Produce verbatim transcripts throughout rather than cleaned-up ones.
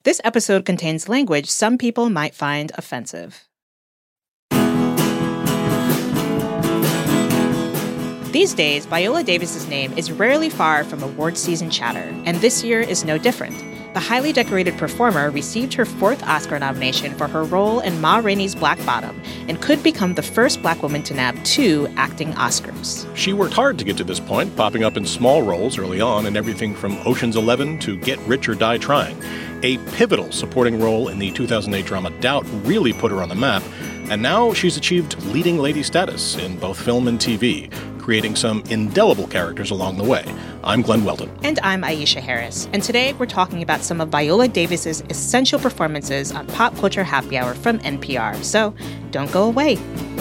This episode contains language some people might find offensive. These days, Viola Davis's name is rarely far from award season chatter, and this year is no different. The highly decorated performer received her fourth Oscar nomination for her role in Ma Rainey's Black Bottom and could become the first Black woman to nab two acting Oscars. She worked hard to get to this point, popping up in small roles early on in everything from Ocean's Eleven to Get Rich or Die Trying. A pivotal supporting role in the two thousand eight drama Doubt really put her on the map, and now she's achieved leading lady status in both film and T V, creating some indelible characters along the way. I'm Glenn Weldon. And I'm Aisha Harris. And today we're talking about some of Viola Davis's essential performances on Pop Culture Happy Hour from N P R. So don't go away.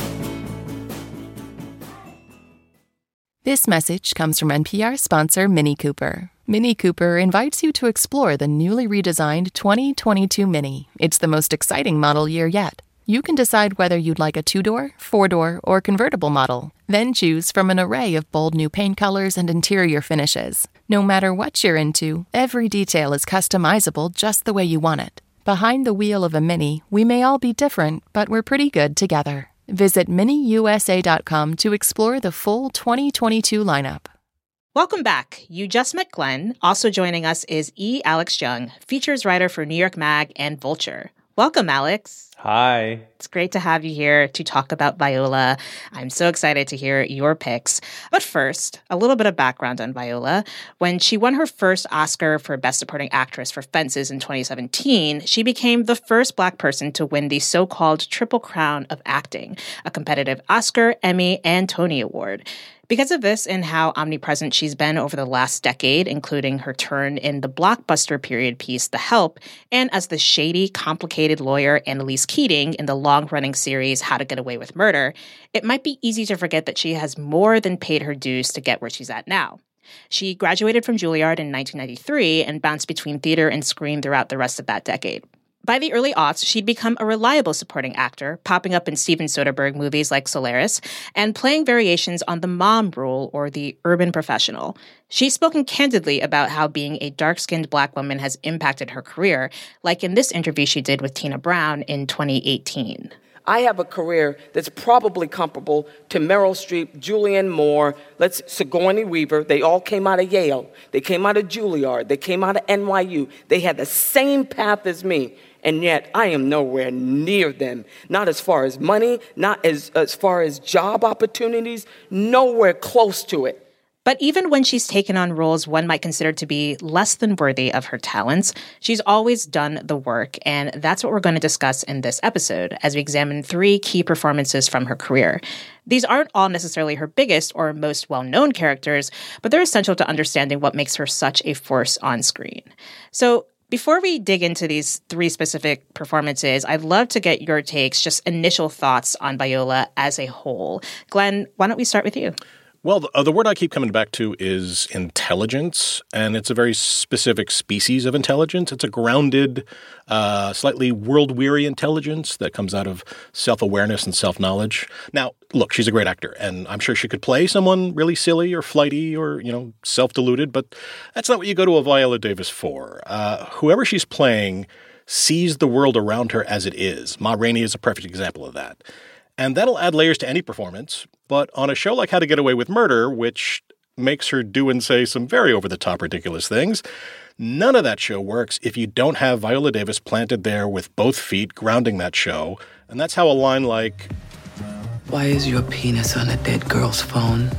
This message comes from N P R sponsor Mini Cooper. Mini Cooper invites you to explore the newly redesigned twenty twenty-two Mini. It's the most exciting model year yet. You can decide whether you'd like a two-door, four-door, or convertible model. Then choose from an array of bold new paint colors and interior finishes. No matter what you're into, every detail is customizable just the way you want it. Behind the wheel of a Mini, we may all be different, but we're pretty good together. Visit mini u s a dot com to explore the full twenty twenty-two lineup. Welcome back. You just met Glenn. Also joining us is E. Alex Jung, features writer for New York Mag and Vulture. Welcome, Alex. Hi. It's great to have you here to talk about Viola. I'm so excited to hear your picks. But first, a little bit of background on Viola. When she won her first Oscar for Best Supporting Actress for Fences in twenty seventeen, she became the first Black person to win the so-called Triple Crown of Acting, a competitive Oscar, Emmy, and Tony Award. Because of this and how omnipresent she's been over the last decade, including her turn in the blockbuster period piece The Help, and as the shady, complicated lawyer Annalise Keating in the long-running series How to Get Away with Murder, it might be easy to forget that she has more than paid her dues to get where she's at now. She graduated from Juilliard in nineteen ninety-three and bounced between theater and screen throughout the rest of that decade. By the early aughts, she'd become a reliable supporting actor, popping up in Steven Soderbergh movies like Solaris, and playing variations on the mom role or the urban professional. She's spoken candidly about how being a dark-skinned Black woman has impacted her career, like in this interview she did with Tina Brown in twenty eighteen. I have a career that's probably comparable to Meryl Streep, Julianne Moore, let's Sigourney Weaver. They all came out of Yale. They came out of Juilliard. They came out of N Y U. They had the same path as me. And yet, I am nowhere near them. Not as far as money, not as, as far as job opportunities, nowhere close to it. But even when she's taken on roles one might consider to be less than worthy of her talents, she's always done the work. And that's what we're going to discuss in this episode as we examine three key performances from her career. These aren't all necessarily her biggest or most well-known characters, but they're essential to understanding what makes her such a force on screen. So, before we dig into these three specific performances, I'd love to get your takes, just initial thoughts on Viola as a whole. Glenn, why don't we start with you? Well, the, uh, the word I keep coming back to is intelligence, and it's a very specific species of intelligence. It's a grounded, uh, slightly world-weary intelligence that comes out of self-awareness and self-knowledge. Now, look, she's a great actor, and I'm sure she could play someone really silly or flighty or, you know, self-deluded, but that's not what you go to a Viola Davis for. Uh, whoever she's playing sees the world around her as it is. Ma Rainey is a perfect example of that. And that'll add layers to any performance. But on a show like How to Get Away with Murder, which makes her do and say some very over-the-top ridiculous things, none of that show works if you don't have Viola Davis planted there with both feet grounding that show. And that's how a line like, "Why is your penis on a dead girl's phone?"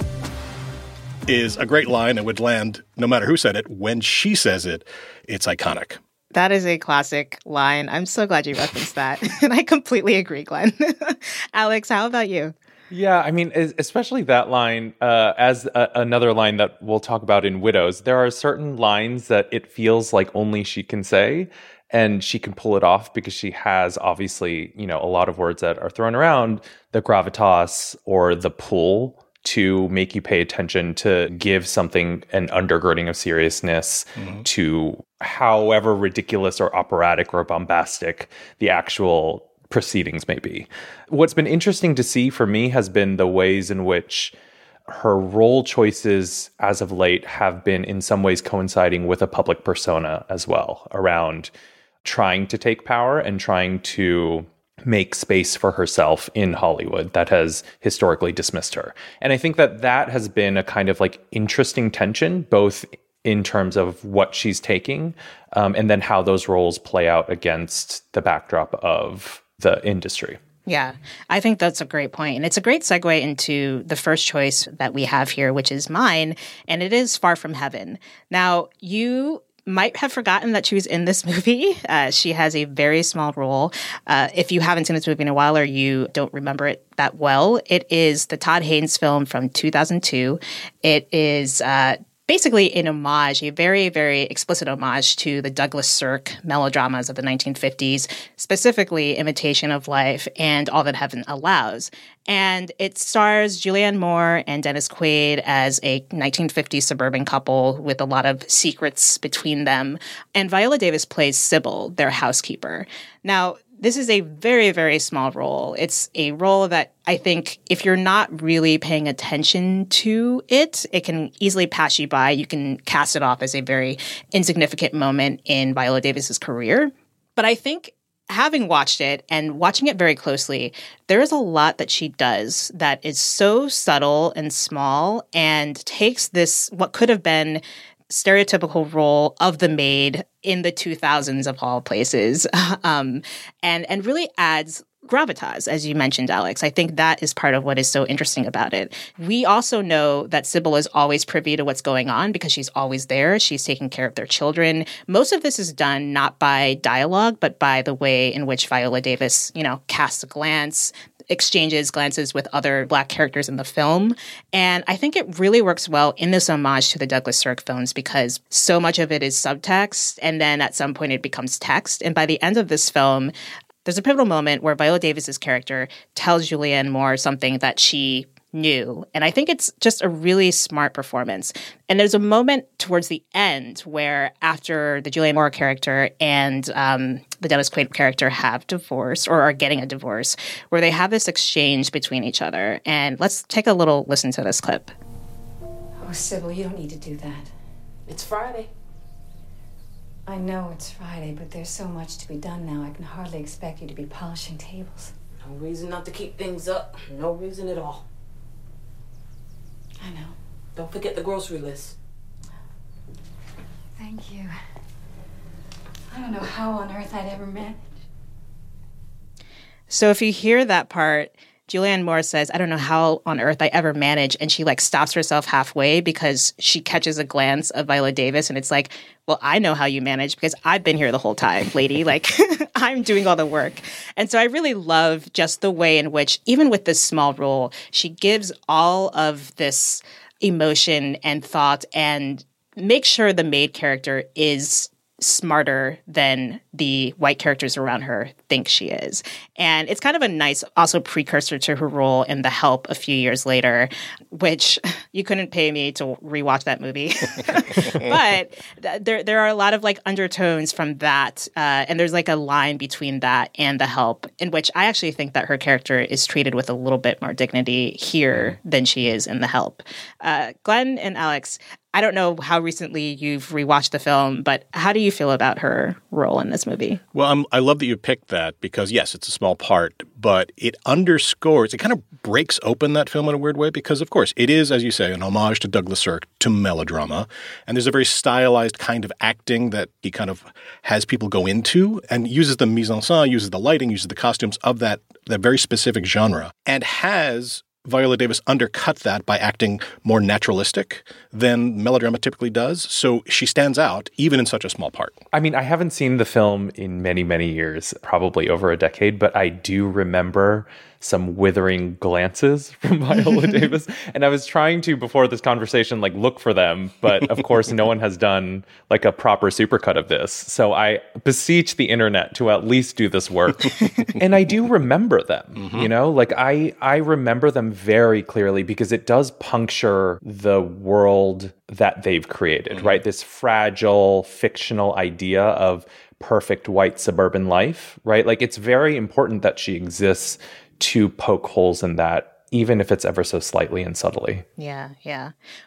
is a great line and would land no matter who said it. When she says it, it's iconic. That is a classic line. I'm so glad you referenced that. And I completely agree, Glenn. Alex, how about you? Yeah, I mean, especially that line, uh, as a, another line that we'll talk about in Widows, there are certain lines that it feels like only she can say, and she can pull it off because she has, obviously, you know, a lot of words that are thrown around, the gravitas or the pull to make you pay attention, to give something an undergirding of seriousness, mm-hmm. to however ridiculous or operatic or bombastic the actual proceedings may be. What's been interesting to see for me has been the ways in which her role choices as of late have been in some ways coinciding with a public persona as well, around trying to take power and trying to make space for herself in Hollywood that has historically dismissed her. And I think that that has been a kind of like interesting tension, both in terms of what she's taking um, and then how those roles play out against the backdrop of the industry. Yeah, I think that's a great point. And it's a great segue into the first choice that we have here, which is mine, and it is Far From Heaven. Now, you might have forgotten that she was in this movie. Uh, she has a very small role. Uh, if you haven't seen this movie in a while or you don't remember it that well, it is the Todd Haynes film from two thousand two. It is uh, basically an homage, a very, very explicit homage to the Douglas Sirk melodramas of the nineteen fifties, specifically Imitation of Life and All That Heaven Allows. And it stars Julianne Moore and Dennis Quaid as a nineteen fifties suburban couple with a lot of secrets between them. And Viola Davis plays Sybil, their housekeeper. Now, this is a very, very small role. It's a role that I think if you're not really paying attention to it, it can easily pass you by. You can cast it off as a very insignificant moment in Viola Davis's career. But I think having watched it and watching it very closely, there is a lot that she does that is so subtle and small and takes this, what could have been stereotypical role of the maid in the two thousands of all places, um, and, and really adds gravitas, as you mentioned, Alex. I think that is part of what is so interesting about it. We also know that Sybil is always privy to what's going on because she's always there. She's taking care of their children. Most of this is done not by dialogue, but by the way in which Viola Davis, you know, casts a glance, exchanges glances with other Black characters in the film. And I think it really works well in this homage to the Douglas Sirk films because so much of it is subtext, and then at some point it becomes text. And by the end of this film, there's a pivotal moment where Viola Davis's character tells Julianne Moore something that she knew. And I think it's just a really smart performance. And there's a moment towards the end where after the Julianne Moore character and um, the Dennis Quaid character have divorced or are getting a divorce, where they have this exchange between each other. And let's take a little listen to this clip. Oh, Sybil, you don't need to do that. It's Friday. I know it's Friday, but there's so much to be done now. I can hardly expect you to be polishing tables. No reason not to keep things up. No reason at all. I know. Don't forget the grocery list. Thank you. I don't know how on earth I'd ever manage. So if you hear that part, Julianne Moore says, I don't know how on earth I ever manage. And she like stops herself halfway because she catches a glance of Viola Davis. And it's like, well, I know how you manage because I've been here the whole time, lady. Like I'm doing all the work. And so I really love just the way in which, even with this small role, she gives all of this emotion and thought and makes sure the maid character is smarter than the white characters around her think she is. And it's kind of a nice also precursor to her role in The Help a few years later, which you couldn't pay me to rewatch that movie. But th- there there are a lot of like undertones from that. Uh, and there's like a line between that and The Help in which I actually think that her character is treated with a little bit more dignity here than she is in The Help. Uh, Glenn and Alex, I don't know how recently you've rewatched the film, but how do you feel about her role in this movie? Well, I'm, I love that you picked that because, yes, it's a small part, but it underscores, it kind of breaks open that film in a weird way because, of course, it is, as you say, an homage to Douglas Sirk, to melodrama. And there's a very stylized kind of acting that he kind of has people go into and uses the mise en scène, uses the lighting, uses the costumes of that, that very specific genre, and has Viola Davis undercut that by acting more naturalistic than melodrama typically does. So she stands out even in such a small part. I mean, I haven't seen the film in many, many years, probably over a decade, but I do remember some withering glances from Viola Davis. And I was trying to, before this conversation, like look for them. But of course, no one has done like a proper supercut of this. So I beseech the internet to at least do this work. And I do remember them, mm-hmm. you know, like I, I remember them very clearly because it does puncture the world that they've created, mm-hmm. right? This fragile, fictional idea of perfect white suburban life, right? Like it's very important that she exists to poke holes in that, even if it's ever so slightly and subtly. Yeah, yeah. Well,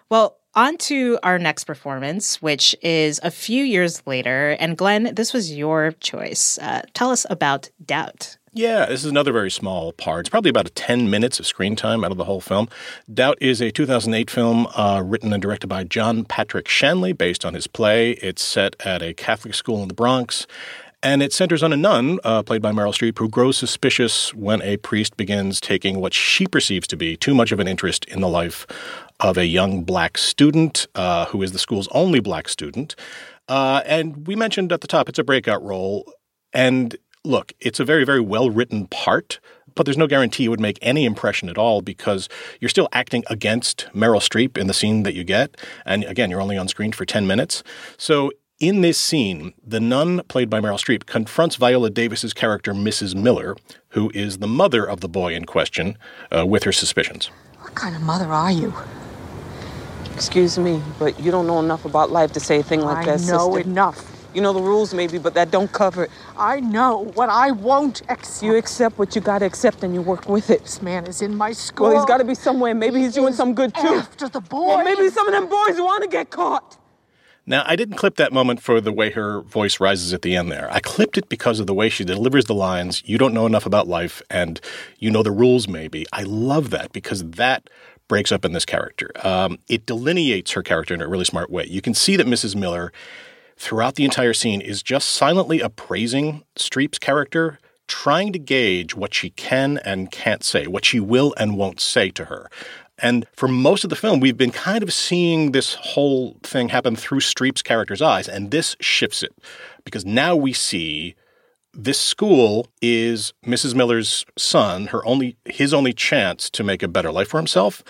On to our next performance, which is a few years later. And Glenn, this was your choice. Uh, tell us about Doubt. Yeah, this is another very small part. It's probably about ten minutes of screen time out of the whole film. Doubt is a two thousand eight film uh, written and directed by John Patrick Shanley, based on his play. It's set at a Catholic school in the Bronx. And it centers on a nun, uh, played by Meryl Streep, who grows suspicious when a priest begins taking what she perceives to be too much of an interest in the life of a young black student, uh, who is the school's only black student. Uh, and we mentioned at the top, it's a breakout role. And look, it's a very, very well-written part, but there's no guarantee it would make any impression at all because you're still acting against Meryl Streep in the scene that you get. And again, you're only on screen for ten minutes. So in this scene, the nun, played by Meryl Streep, confronts Viola Davis's character, Missus Miller, who is the mother of the boy in question, uh, with her suspicions. What kind of mother are you? Excuse me, but you don't know enough about life to say a thing like I that, sister. know enough. You know the rules maybe, but that don't cover it. I know what I won't accept. You accept what you gotta accept and you work with it. This man is in my school. Well, he's gotta be somewhere. Maybe he he's doing some good too. After the boy. Well, maybe some of them boys want to get caught. Now, I didn't clip that moment for the way her voice rises at the end there. I clipped it because of the way she delivers the lines, you don't know enough about life, and you know the rules maybe. I love that because that breaks up in this character. Um, it delineates her character in a really smart way. You can see that Missus Miller, throughout the entire scene, is just silently appraising Streep's character, trying to gauge what she can and can't say, what she will and won't say to her. And for most of the film, we've been kind of seeing this whole thing happen through Streep's character's eyes, and this shifts it. Because now we see this school is Missus Miller's son, her only, his only chance to make a better life for himself.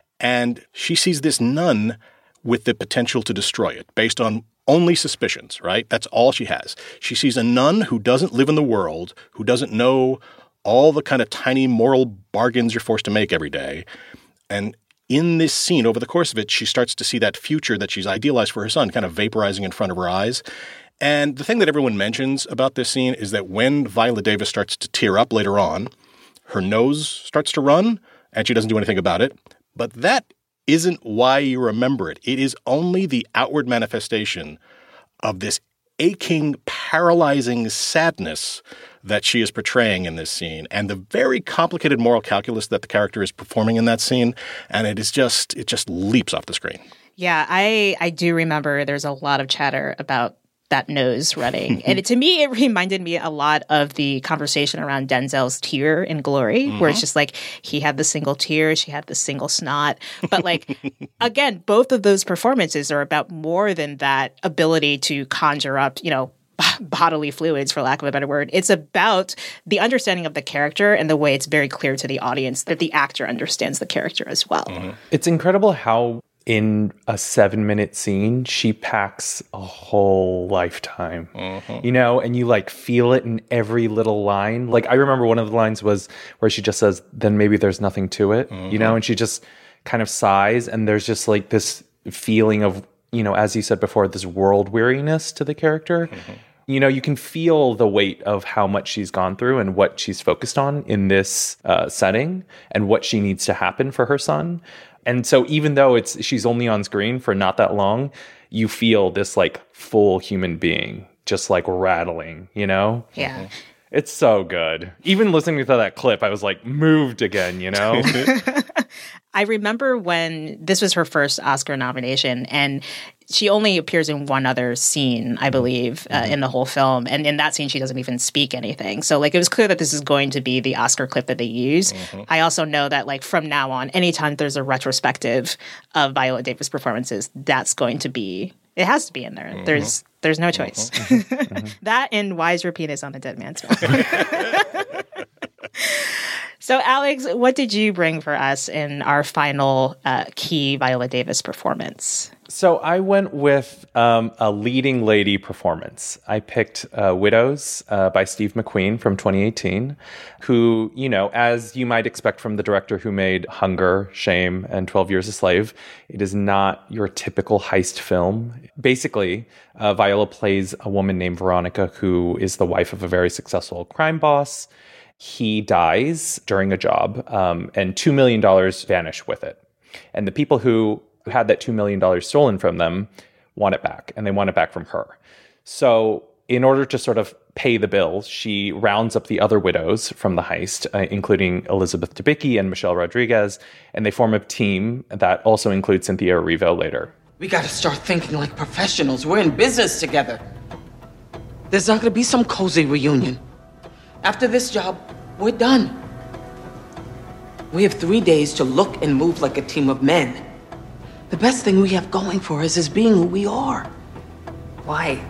And she sees this nun with the potential to destroy it, based on only suspicions, right? That's all she has. She sees a nun who doesn't live in the world, who doesn't know all the kind of tiny moral bargains you're forced to make every day. And in this scene, over the course of it, she starts to see that future that she's idealized for her son kind of vaporizing in front of her eyes. And the thing that everyone mentions about this scene is that when Viola Davis starts to tear up later on, her nose starts to run, and she doesn't do anything about it. But that isn't why you remember it. It is only the outward manifestation of this aching, paralyzing sadness that she is portraying in this scene, and the very complicated moral calculus that the character is performing in that scene, and it is just it just leaps off the screen. Yeah, I I do remember there's a lot of chatter about that nose running. And it, to me, it reminded me a lot of the conversation around Denzel's tear in Glory, mm-hmm. where it's just like he had the single tear, she had the single snot. But like, again, both of those performances are about more than that ability to conjure up, you know, bodily fluids, for lack of a better word. It's about the understanding of the character and the way it's very clear to the audience that the actor understands the character as well. Mm-hmm. It's incredible how in a seven minute scene, she packs a whole lifetime, mm-hmm. you know, and you like feel it in every little line. Like I remember one of the lines was where she just says, then maybe there's nothing to it, mm-hmm. you know, and she just kind of sighs. And there's just like this feeling of, you know, as you said before, this world weariness to the character. Mm-hmm. You know, you can feel the weight of how much she's gone through and what she's focused on in this uh, setting and what she needs to happen for her son. And so even though it's she's only on screen for not that long, you feel this like full human being just like rattling, you know? Yeah. It's so good. Even listening to that clip, I was like moved again, you know? I remember when this was her first Oscar nomination, and she only appears in one other scene, I believe, uh, mm-hmm. in the whole film. And in that scene, she doesn't even speak anything. So, like, it was clear that this is going to be the Oscar clip that they use. Mm-hmm. I also know that, like, from now on, anytime there's a retrospective of Viola Davis performances, that's going to be, it has to be in there. Mm-hmm. There's there's no choice. Mm-hmm. Mm-hmm. That and why is your penis on a dead man's mouth? So, Alex, what did you bring for us in our final uh, key Viola Davis performance? So I went with um, a leading lady performance. I picked uh, Widows uh, by Steve McQueen from twenty eighteen, who, you know, as you might expect from the director who made Hunger, Shame, and twelve Years a Slave, it is not your typical heist film. Basically, uh, Viola plays a woman named Veronica who is the wife of a very successful crime boss. He dies during a job, um, and two million dollars vanish with it. And the people who who had that two million dollars stolen from them want it back, and they want it back from her. So in order to sort of pay the bills, she rounds up the other widows from the heist, uh, including Elizabeth Debicki and Michelle Rodriguez, and they form a team that also includes Cynthia Erivo later. We gotta start thinking like professionals. We're in business together. There's not gonna be some cozy reunion. After this job, we're done. We have three days to look and move like a team of men. The best thing we have going for us is being who we are. Why?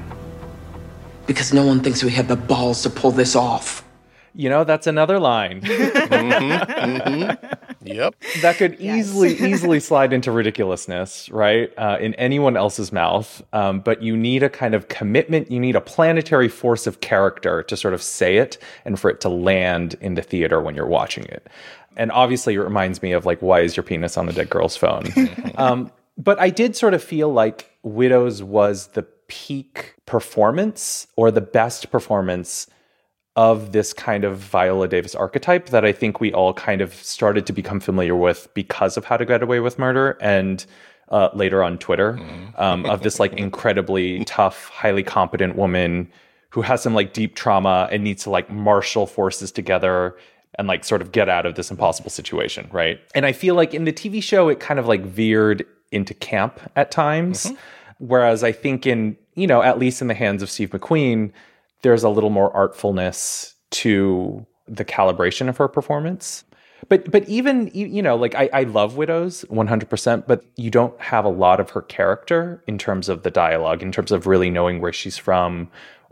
Because no one thinks we have the balls to pull this off. You know, that's another line. mm-hmm, mm-hmm. Yep. That could easily, yes. easily slide into ridiculousness, right? Uh, in anyone else's mouth. Um, but you need a kind of commitment. You need a planetary force of character to sort of say it and for it to land in the theater when you're watching it. And obviously, it reminds me of, like, why is your penis on the dead girl's phone? um, but I did sort of feel like Widows was the peak performance or the best performance of this kind of Viola Davis archetype that I think we all kind of started to become familiar with because of How to Get Away with Murder and uh, later on Twitter, um, of this, like, incredibly tough, highly competent woman who has some, like, deep trauma and needs to, like, marshal forces together and, like, sort of get out of this impossible situation, right? And I feel like in the T V show, it kind of, like, veered into camp at times. Mm-hmm. Whereas I think in, you know, at least in the hands of Steve McQueen, there's a little more artfulness to the calibration of her performance. But but even, you, you know, like, I, I love Widows one hundred percent, but you don't have a lot of her character in terms of the dialogue, in terms of really knowing where she's from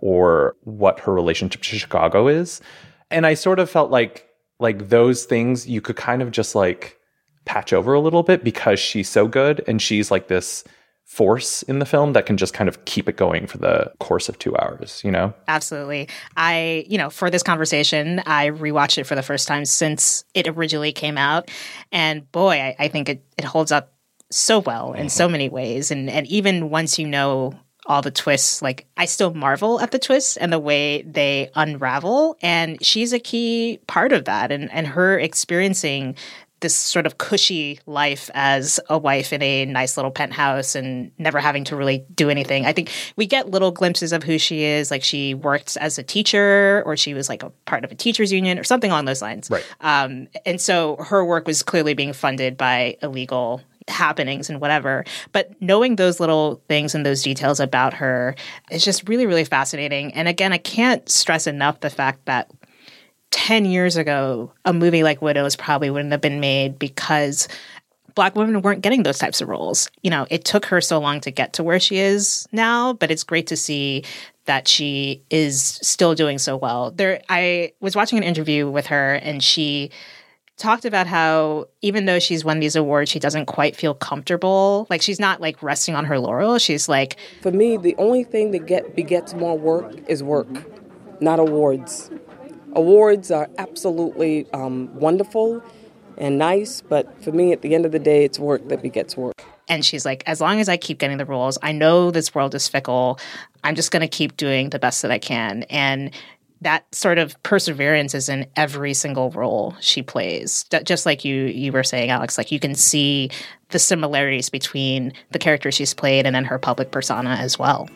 or what her relationship to Chicago is. And I sort of felt like, like those things you could kind of just, like, patch over a little bit because she's so good and she's like this force in the film that can just kind of keep it going for the course of two hours, you know? Absolutely. I, you know, for this conversation, I rewatched it for the first time since it originally came out. And boy, I, I think it, it holds up so well in mm-hmm. so many ways. And and even once you know all the twists, like, I still marvel at the twists and the way they unravel. And she's a key part of that. And, and her experiencing this sort of cushy life as a wife in a nice little penthouse and never having to really do anything. I think we get little glimpses of who she is. Like, she worked as a teacher, or she was like a part of a teachers union or something along those lines. Right. Um, and so her work was clearly being funded by illegal happenings and whatever. But knowing those little things and those details about her is just really, really fascinating. And again, I can't stress enough the fact that ten years ago, a movie like Widows probably wouldn't have been made because Black women weren't getting those types of roles. You know, it took her so long to get to where she is now, but it's great to see that she is still doing so well. There, I was watching an interview with her, and she talked about how even though she's won these awards, she doesn't quite feel comfortable. Like, she's not, like, resting on her laurels. She's like, for me, the only thing that get begets more work is work, not awards. Awards are absolutely um, wonderful and nice, but for me, at the end of the day, it's work that begets work. And she's like, as long as I keep getting the roles, I know this world is fickle. I'm just going to keep doing the best that I can. And that sort of perseverance is in every single role she plays. Just like you you were saying, Alex, like, you can see the similarities between the character she's played and then her public persona as well.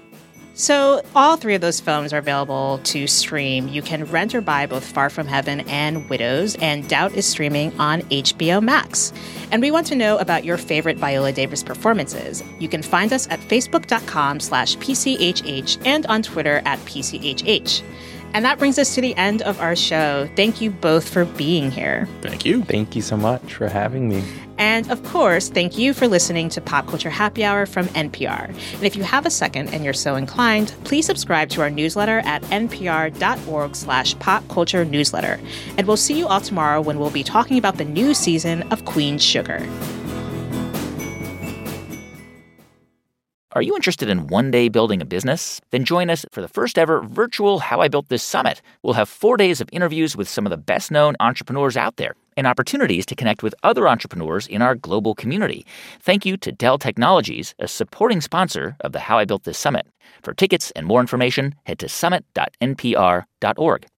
So all three of those films are available to stream. You can rent or buy both Far From Heaven and Widows, and Doubt is streaming on H B O Max. And we want to know about your favorite Viola Davis performances. You can find us at facebook.com slash PCHH and on Twitter at P C H H. And that brings us to the end of our show. Thank you both for being here. Thank you. Thank you so much for having me. And of course, thank you for listening to Pop Culture Happy Hour from N P R. And if you have a second and you're so inclined, please subscribe to our newsletter at npr.org slash pop culture newsletter. And we'll see you all tomorrow when we'll be talking about the new season of Queen Sugar. Are you interested in one day building a business? Then join us for the first ever virtual How I Built This Summit. We'll have four days of interviews with some of the best known entrepreneurs out there and opportunities to connect with other entrepreneurs in our global community. Thank you to Dell Technologies, a supporting sponsor of the How I Built This Summit. For tickets and more information, head to summit dot n p r dot org.